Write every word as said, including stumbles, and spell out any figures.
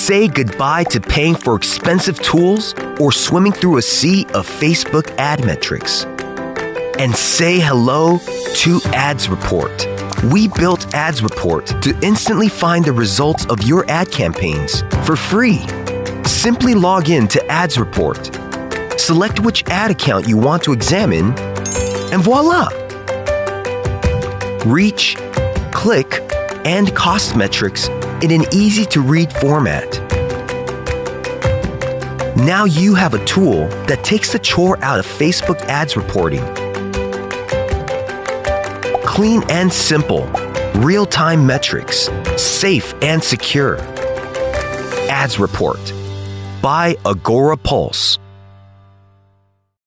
Say goodbye to paying for expensive tools or swimming through a sea of Facebook ad metrics. And say hello to Ads Report. We built Ads Report to instantly find the results of your ad campaigns for free. Simply log in to Ads Report, select which ad account you want to examine, and voila! Reach, click, and cost metrics in an easy-to-read format. Now you have a tool that takes the chore out of Facebook ads reporting. Clean and simple, real-time metrics, safe and secure. Ads Report by Agora Pulse.